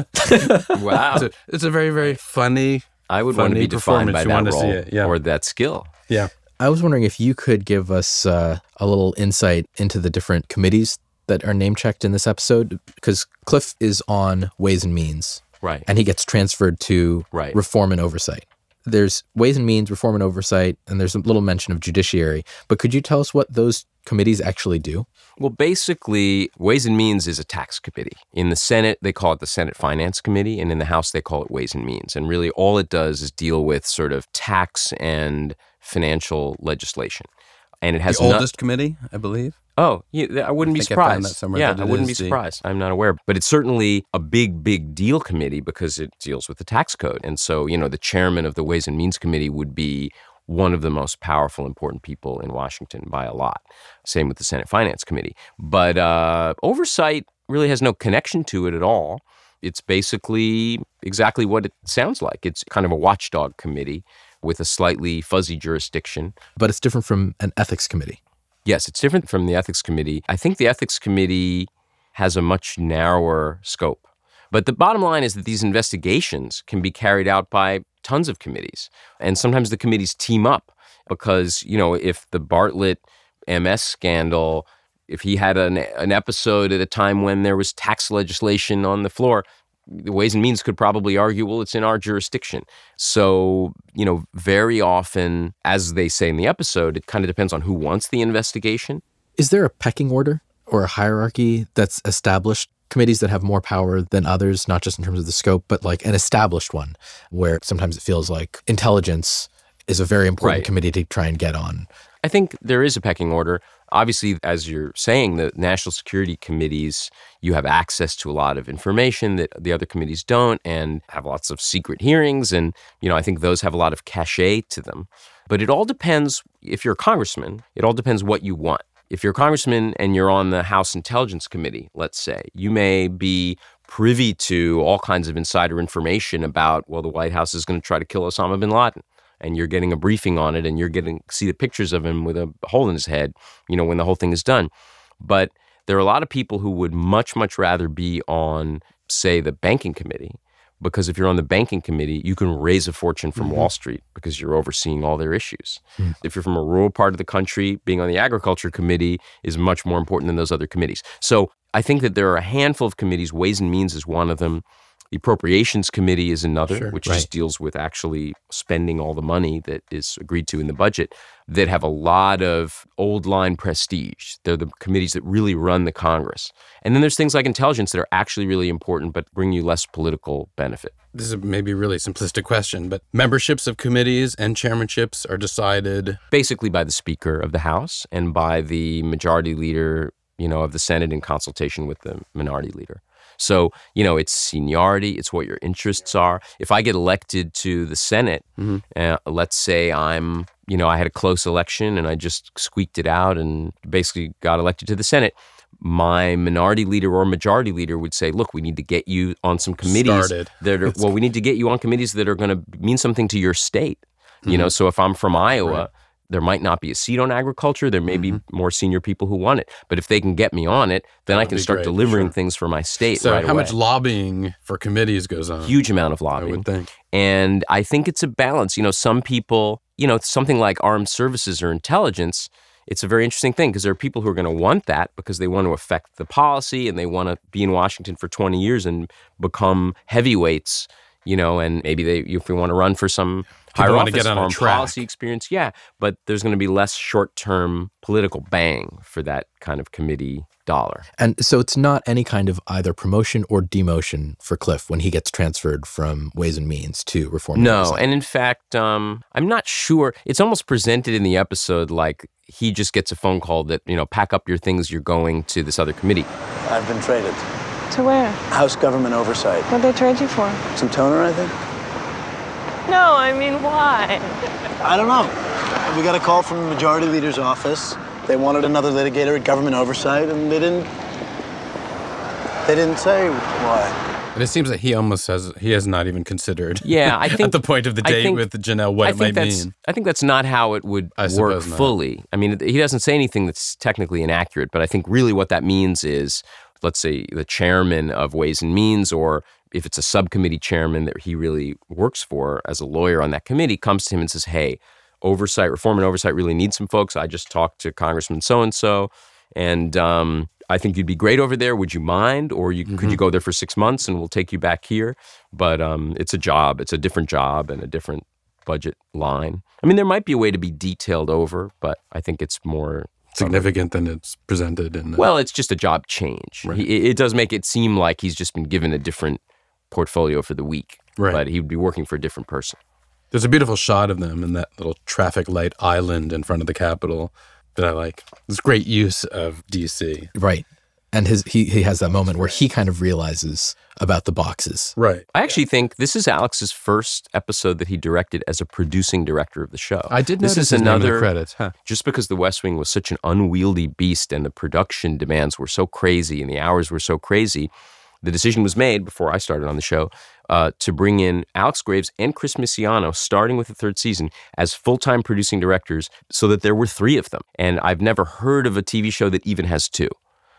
Wow. It's a very, very funny I would want to be defined by that role or that skill. Yeah. I was wondering if you could give us a little insight into the different committees that are name-checked in this episode, because Cliff is on Ways and Means. Right. And he gets transferred to Reform and Oversight. There's Ways and Means, Reform and Oversight, and there's a little mention of Judiciary. But could you tell us what those committees actually do? Well, basically, Ways and Means is a tax committee. In the Senate, they call it the Senate Finance Committee, and in the House, they call it Ways and Means. And really, all it does is deal with sort of tax and financial legislation. And it has the oldest committee, I believe. Oh, yeah, I wouldn't be surprised. I found that somewhere, I wouldn't be surprised. I'm not aware. But it's certainly a big, big deal committee because it deals with the tax code. And so, the chairman of the Ways and Means Committee would be one of the most powerful, important people in Washington by a lot. Same with the Senate Finance Committee. But oversight really has no connection to it at all. It's basically exactly what it sounds like. It's kind of a watchdog committee with a slightly fuzzy jurisdiction. But it's different from an ethics committee. Yes, it's different from the ethics committee. I think the ethics committee has a much narrower scope. But the bottom line is that these investigations can be carried out by tons of committees. And sometimes the committees team up because, if the Bartlett MS scandal, if he had an episode at a time when there was tax legislation on the floor, the Ways and Means could probably argue, well, it's in our jurisdiction. So, very often, as they say in the episode, it kind of depends on who wants the investigation. Is there a pecking order or a hierarchy that's established? Committees that have more power than others, not just in terms of the scope, but like an established one, where sometimes it feels like intelligence is a very important committee to try and get on. I think there is a pecking order. Obviously, as you're saying, the national security committees, you have access to a lot of information that the other committees don't and have lots of secret hearings. And, I think those have a lot of cachet to them. But it all depends, if you're a congressman, it all depends what you want. If you're a congressman and you're on the House Intelligence Committee, let's say, you may be privy to all kinds of insider information about, the White House is going to try to kill Osama bin Laden. And you're getting a briefing on it, and you're getting to see the pictures of him with a hole in his head, when the whole thing is done. But there are a lot of people who would much, much rather be on, say, the Banking Committee, because if you're on the Banking Committee, you can raise a fortune from Wall Street because you're overseeing all their issues. If you're from a rural part of the country, being on the Agriculture Committee is much more important than those other committees. So I think that there are a handful of committees. Ways and Means is one of them. The Appropriations Committee is another, which just deals with actually spending all the money that is agreed to in the budget, that have a lot of old line prestige. They're the committees that really run the Congress. And then there's things like intelligence that are actually really important but bring you less political benefit. This is maybe a really simplistic question, but memberships of committees and chairmanships are decided basically by the Speaker of the House and by the Majority Leader, of the Senate in consultation with the Minority Leader. So, it's seniority, it's what your interests are. If I get elected to the Senate, let's say I had a close election and I just squeaked it out and basically got elected to the Senate, my Minority Leader or Majority Leader would say, look, we need to get you on some committees we need to get you on committees that are going to mean something to your state. So if I'm from Iowa, there might not be a seat on agriculture. There may be more senior people who want it. But if they can get me on it, then I can start delivering things for my state right away. So how much lobbying for committees goes on? Huge amount of lobbying. I would think. And I think it's a balance. Some people, something like armed services or intelligence, it's a very interesting thing because there are people who are going to want that because they want to affect the policy and they want to be in Washington for 20 years and become heavyweights, and maybe if we want to run for some higher office, foreign policy experience, but there's going to be less short-term political bang for that kind of committee dollar. And so it's not any kind of either promotion or demotion for Cliff when he gets transferred from Ways and Means to Reform. No, and in fact, I'm not sure. It's almost presented in the episode like he just gets a phone call that, pack up your things, you're going to this other committee. I've been traded. To where? House Government Oversight. What'd they trade you for? Some toner, I think. No, I mean, why? I don't know. We got a call from the majority leader's office. They wanted another litigator at government oversight, and they didn't say why. And it seems that he has not even considered. Yeah, I think at the point of the date with Janelle what it might mean. I think that's not how it would work fully. I mean, he doesn't say anything that's technically inaccurate, but I think really what that means is, let's say the chairman of Ways and Means, or if it's a subcommittee chairman that he really works for as a lawyer on that committee, comes to him and says, hey, reform and oversight really needs some folks. I just talked to Congressman so-and-so, and I think you'd be great over there. Would you mind? Or could you go there for 6 months and we'll take you back here? But it's a job. It's a different job and a different budget line. I mean, there might be a way to be detailed over, but I think it's more significant than it's presented. Well, it's just a job change. Right. It does make it seem like he's just been given a different portfolio for the week. Right. But he would be working for a different person. There's a beautiful shot of them in that little traffic light island in front of the Capitol that I like. It's great use of DC. Right. And he has that moment where he kind of realizes about the boxes. Right. I actually think this is Alex's first episode that he directed as a producing director of the show. I did notice his name in the credits. Huh. Just because The West Wing was such an unwieldy beast and the production demands were so crazy and the hours were so crazy, the decision was made before I started on the show to bring in Alex Graves and Chris Misiano, starting with the third season, as full-time producing directors, so that there were 3 of them. And I've never heard of a TV show that even has 2.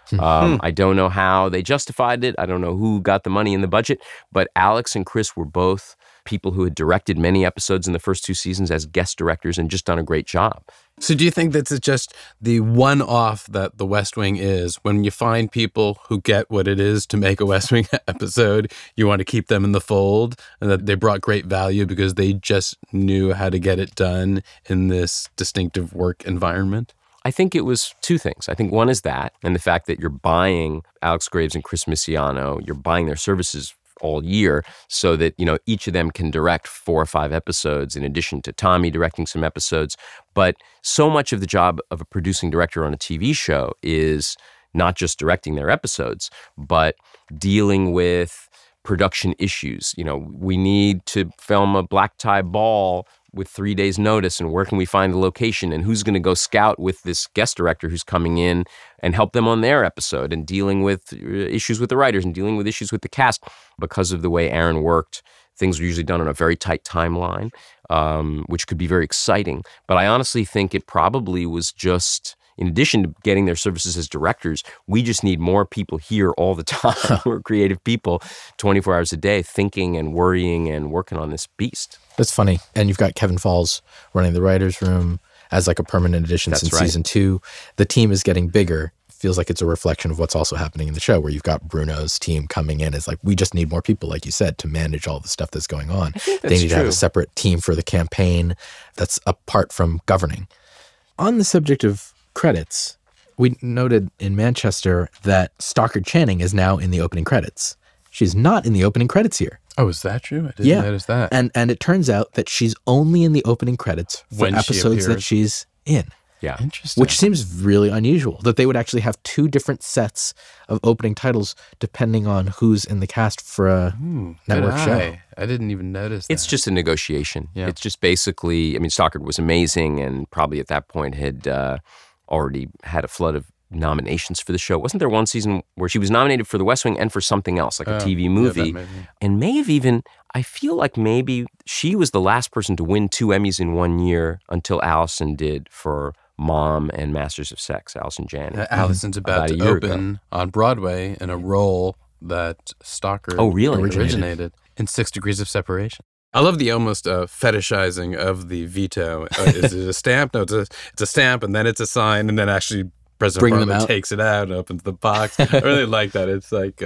I don't know how they justified it. I don't know who got the money in the budget, but Alex and Chris were both people who had directed many episodes in the first 2 seasons as guest directors and just done a great job. So do you think that's just the one-off that The West Wing is? When you find people who get what it is to make a West Wing episode, you want to keep them in the fold, and that they brought great value because they just knew how to get it done in this distinctive work environment? I think it was 2 things. I think one is that, and the fact that you're buying Alex Graves and Chris Misiano, you're buying their services all year so that, each of them can direct 4 or 5 episodes in addition to Tommy directing some episodes. But so much of the job of a producing director on a TV show is not just directing their episodes, but dealing with production issues. We need to film a black tie ball with 3 days notice, and where can we find the location, and who's going to go scout with this guest director who's coming in and help them on their episode, and dealing with issues with the writers and dealing with issues with the cast. Because of the way Aaron worked, things were usually done on a very tight timeline, which could be very exciting. But I honestly think it probably was just, in addition to getting their services as directors, we just need more people here all the time who are creative people 24 hours a day thinking and worrying and working on this beast. That's funny. And you've got Kevin Falls running the writer's room as like a permanent addition since season 2. The team is getting bigger. Feels like it's a reflection of what's also happening in the show, where you've got Bruno's team coming in as like, we just need more people, like you said, to manage all the stuff that's going on. They need to have a separate team for the campaign that's apart from governing. On the subject of credits, we noted in Manchester that Stockard Channing is now in the opening credits. She's not in the opening credits here. Oh, is that true? I didn't notice that. And it turns out that she's only in the opening credits for episodes that she's in. Yeah. Interesting. Which seems really unusual, that they would actually have 2 different sets of opening titles depending on who's in the cast for a network show. I didn't even notice that. It's just a negotiation. Yeah. It's just basically, Stockard was amazing and probably at that point had already had a flood of nominations for the show. Wasn't there one season where she was nominated for The West Wing and for something else, like a TV movie? Yeah, and may have even, I feel like maybe she was the last person to win 2 Emmys in 1 year until Allison did for Mom and Masters of Sex, Allison Janney. Allison's about to open on Broadway in a role that Stockard originated in 6 Degrees of Separation. I love the almost fetishizing of the veto. Is it a stamp? No, it's a stamp, and then it's a sign, and then actually President Parliament takes it out and opens the box. I really like that. It's like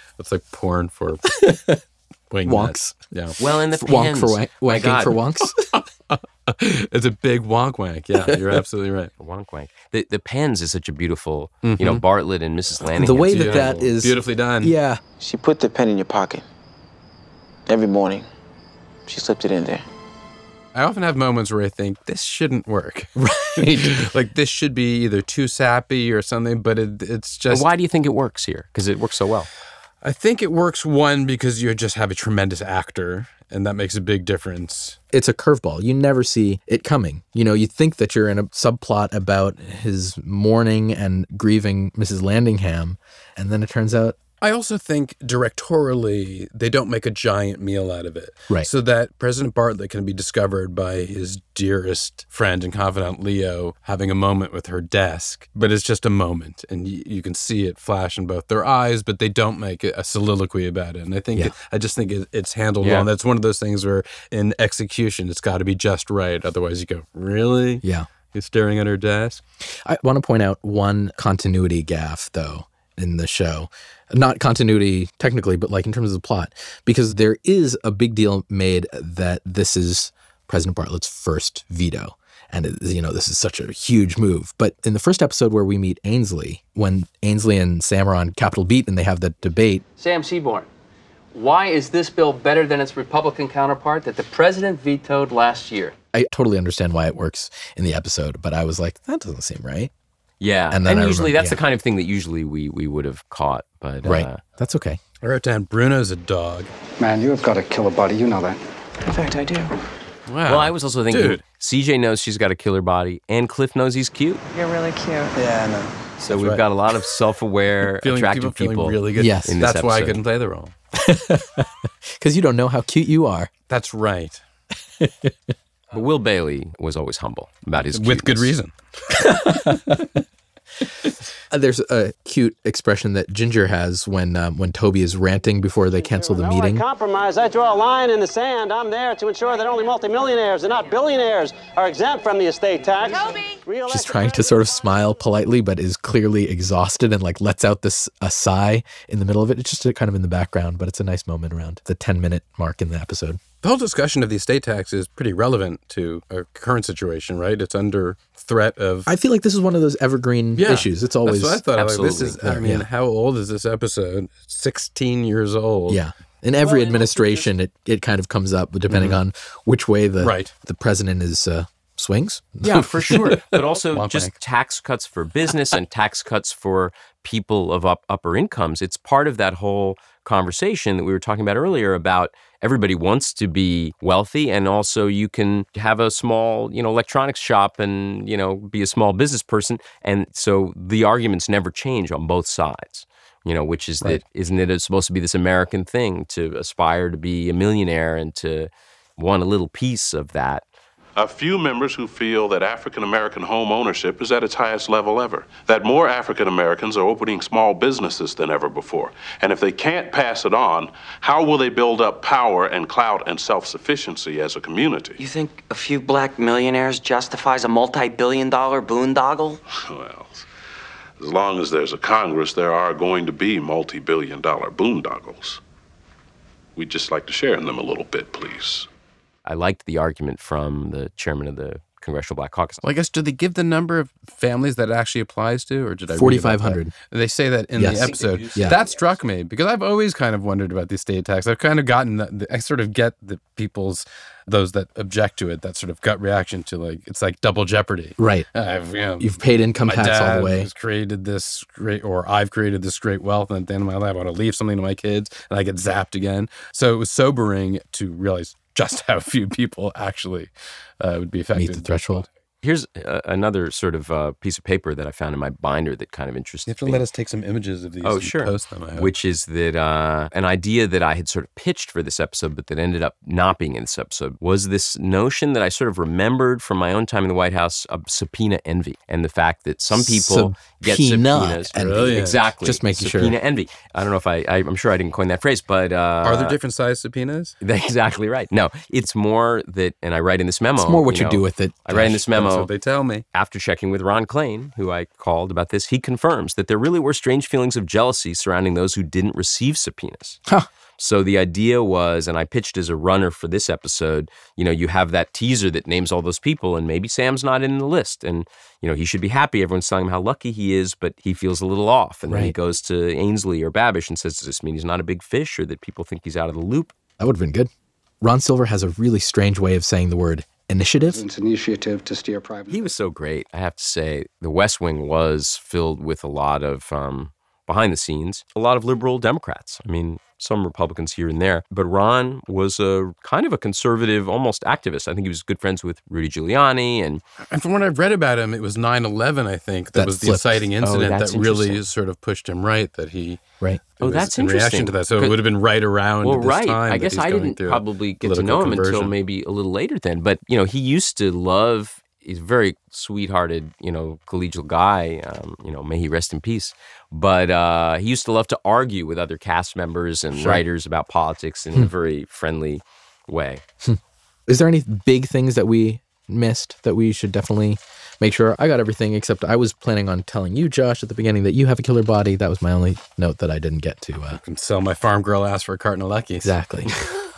porn for wing wonks. Yeah. Well, in the wonk for wanking for wonks. It's a big wonk wank. Yeah, you're absolutely right. Wonk wank. The pens is such a beautiful, Bartlett and Mrs. Lanning. The way that is beautifully done. Yeah. She put the pen in your pocket every morning. She slipped it in there. I often have moments where I think this shouldn't work. Right. Like this should be either too sappy or something, but it's just... But why do you think it works here? Because it works so well. I think it works, one, because you just have a tremendous actor, and that makes a big difference. It's a curveball. You never see it coming. You think that you're in a subplot about his mourning and grieving Mrs. Landingham, and then it turns out... I also think directorially, they don't make a giant meal out of it. Right. So that President Bartlet can be discovered by his dearest friend and confidant, Leo, having a moment with her desk. But it's just a moment, and you can see it flash in both their eyes, but they don't make a soliloquy about it. And I think I just think it's handled well. And that's one of those things where in execution, it's got to be just right. Otherwise, you go, really? Yeah. You're staring at her desk? I want to point out one continuity gaffe, though, in the show. Not continuity technically, but like in terms of the plot, because there is a big deal made that this is President Bartlet's first veto. And, this is such a huge move. But in the first episode where we meet Ainsley, when Ainsley and Sam are on Capitol Beat and they have that debate. Sam Seaborn, why is this bill better than its Republican counterpart that the president vetoed last year? I totally understand why it works in the episode, but I was like, that doesn't seem right. Yeah, and usually that's the kind of thing that usually we would have caught, but... Right, that's okay. I wrote down Bruno's a dog. Man, you have got a killer body, you know that. In fact, I do. Wow. Well, I was also thinking, CJ knows she's got a killer body, and Cliff knows he's cute. You're really cute. Yeah, I know. So we've got a lot of self-aware, attractive people really good. Yes. in this That's why I episode. couldn't play the role. Because you don't know how cute you are. That's right. But Will Bailey was always humble about his cuteness. With good reason. There's a cute expression that Ginger has when Toby is ranting before they cancel the meeting. Compromise. I draw a line in the sand. I'm there to ensure that only multimillionaires and not billionaires are exempt from the estate tax. She's trying to sort of smile politely, but is clearly exhausted and like lets out a sigh in the middle of it. It's just kind of in the background, but it's a nice moment around the 10-minute mark in the episode. The whole discussion of the estate tax is pretty relevant to our current situation, right? It's under threat of... I feel like this is one of those evergreen issues. It's always... That's what I thought. Absolutely. How old is this episode? 16 years old. Yeah. In every administration, it kind of comes up depending on which way the president is swings. Yeah, for sure. But also just tax cuts for business and tax cuts for people of upper incomes. It's part of that whole conversation that we were talking about earlier about everybody wants to be wealthy, and also you can have a small, electronics shop and, be a small business person. And so the arguments never change on both sides, which is that isn't it supposed to be this American thing to aspire to be a millionaire and to want a little piece of that? A few members who feel that African American home ownership is at its highest level ever, that more African Americans are opening small businesses than ever before. And if they can't pass it on, how will they build up power and clout and self-sufficiency as a community? You think a few black millionaires justifies a multi-billion-dollar boondoggle? Well, as long as there's a Congress, there are going to be multi-billion-dollar boondoggles. We'd just like to share in them a little bit, please. I liked the argument from the chairman of the Congressional Black Caucus. Well, I guess, do they give the number of families that it actually applies to, or did I 4,500. They say that in the episode. Yeah. That struck me, because I've always kind of wondered about the estate tax. I've kind of gotten, I sort of get the those that object to it, that sort of gut reaction to it's like double jeopardy. Right. You've paid income tax all the way. I've created this great wealth, and at the end of my life, I want to leave something to my kids, and I get zapped again. So it was sobering to realize just how few people actually would be affected. Meet the threshold. Here's another sort of piece of paper that I found in my binder that kind of interests me. You have to let us take some images of these. Oh, sure. Post them, I hope. Which is that an idea that I had sort of pitched for this episode, but that ended up not being in this episode, was this notion that I sort of remembered from my own time in the White House of subpoena envy, and the fact that some people get subpoenas. Envy. Exactly. Just making sure. Subpoena envy. I don't know if I'm sure I didn't coin that phrase, but... are there different size subpoenas? Exactly right. No, it's more that, and I write in this memo. It's more what you do with it. I write in this memo. That's what they tell me. After checking with Ron Klain, who I called about this, he confirms that there really were strange feelings of jealousy surrounding those who didn't receive subpoenas. Huh. So the idea was, and I pitched as a runner for this episode, you have that teaser that names all those people, and maybe Sam's not in the list. And, he should be happy. Everyone's telling him how lucky he is, but he feels a little off. And then he goes to Ainsley or Babish and says, does this mean he's not a big fish, or that people think he's out of the loop? That would have been good. Ron Silver has a really strange way of saying the word initiative. It's an initiative to steer private. He was so great. I have to say, The West Wing was filled with a lot of behind the scenes, a lot of liberal Democrats. I mean, some Republicans here and there. But Ron was a kind of a conservative, almost activist. I think he was good friends with Rudy Giuliani. And from what I've read about him, it was 9/11, I think, that was the inciting incident that really sort of pushed him right, that he... Right. Oh, that's in interesting. reaction to that. So it would have been right around this time. I guess I didn't probably get to know him until maybe a little later then. But, he used to love... He's a very sweethearted, collegial guy. May he rest in peace. But he used to love to argue with other cast members and writers about politics in a very friendly way. Is there any big things that we missed that we should definitely make sure? I got everything except I was planning on telling you, Josh, at the beginning that you have a killer body. That was my only note that I didn't get to. I can sell my farm girl ass for a carton of Luckies. Exactly.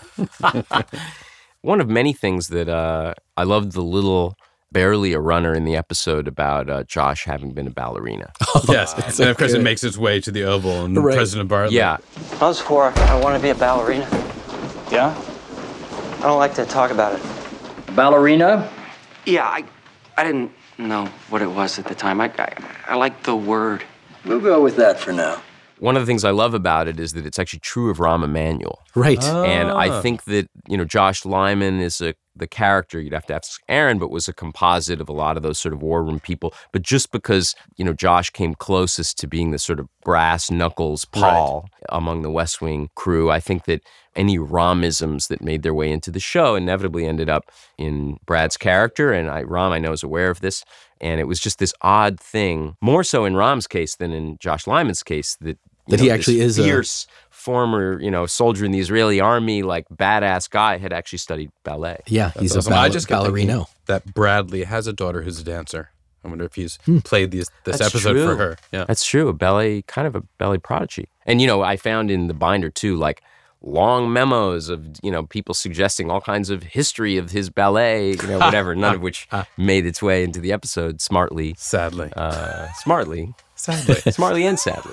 One of many things that I loved the little... barely a runner in the episode about Josh having been a ballerina. Yes, and of course it makes its way to the Oval and President Bartlett. Yeah. I was 4. I want to be a ballerina. Yeah? I don't like to talk about it. Ballerina? Yeah, I didn't know what it was at the time. I like the word. We'll go with that for now. One of the things I love about it is that it's actually true of Rahm Emanuel. Right. And I think that, Josh Lyman is the character, you'd have to ask Aaron, but was a composite of a lot of those sort of war room people. But just because, Josh came closest to being the sort of brass knuckles Paul among the West Wing crew, I think that any Rahmisms that made their way into the show inevitably ended up in Brad's character. And Rahm, I know, is aware of this. And it was just this odd thing, more so in Rahm's case than in Josh Lyman's case, that he actually is fierce former, soldier in the Israeli army, like badass guy, had actually studied ballet. Yeah, he's awesome. I just ballerino. That Bradley has a daughter who's a dancer. I wonder if he's played this episode for her. Yeah, that's true. Kind of a ballet prodigy. And I found in the binder too, like long memos of people suggesting all kinds of history of his ballet, whatever. None of which made its way into the episode. Smartly, sadly, smartly and sadly.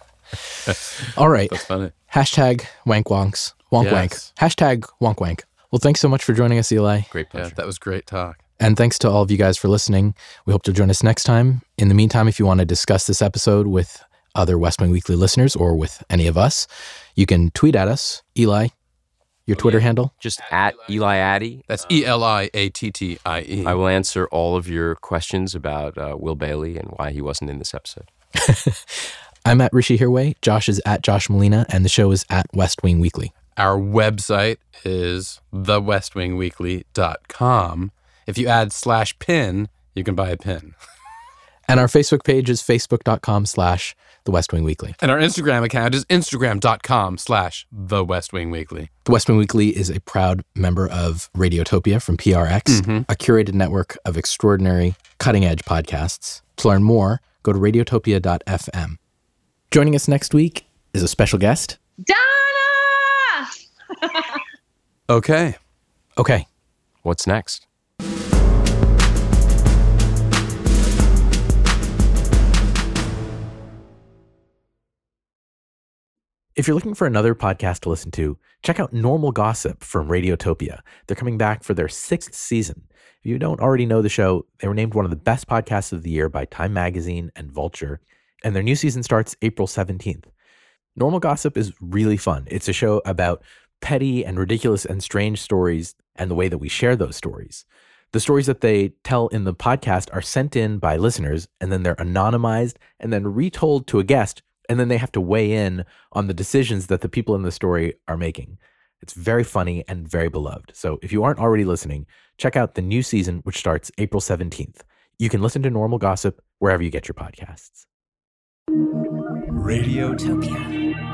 All right. That's funny. Hashtag wankwonks. Wonkwank. Hashtag wonkwank. Well, thanks so much for joining us, Eli. Great pleasure. Yeah, that was great talk. And thanks to all of you guys for listening. We hope you'll join us next time. In the meantime, if you want to discuss this episode with other West Wing Weekly listeners or with any of us, you can tweet at us. Eli, your Twitter handle? Just at Eli Attie. That's ELIATTIE. I will answer all of your questions about Will Bailey and why he wasn't in this episode. I'm at Rishi Hirway, Josh is at Josh Molina, and the show is at West Wing Weekly. Our website is thewestwingweekly.com. If you add /pin, you can buy a pin. And our Facebook page is facebook.com/The West Wing Weekly. And our Instagram account is instagram.com/The West Wing Weekly. The West Wing Weekly is a proud member of Radiotopia from PRX, a curated network of extraordinary, cutting-edge podcasts. To learn more, go to radiotopia.fm. Joining us next week is a special guest. Donna! Okay. What's next? If you're looking for another podcast to listen to, check out Normal Gossip from Radiotopia. They're coming back for their 6th season. If you don't already know the show, they were named one of the best podcasts of the year by Time Magazine and Vulture, and their new season starts April 17th. Normal Gossip is really fun. It's a show about petty and ridiculous and strange stories and the way that we share those stories. The stories that they tell in the podcast are sent in by listeners, and then they're anonymized and then retold to a guest, and then they have to weigh in on the decisions that the people in the story are making. It's very funny and very beloved. So if you aren't already listening, check out the new season, which starts April 17th. You can listen to Normal Gossip wherever you get your podcasts. Radiotopia.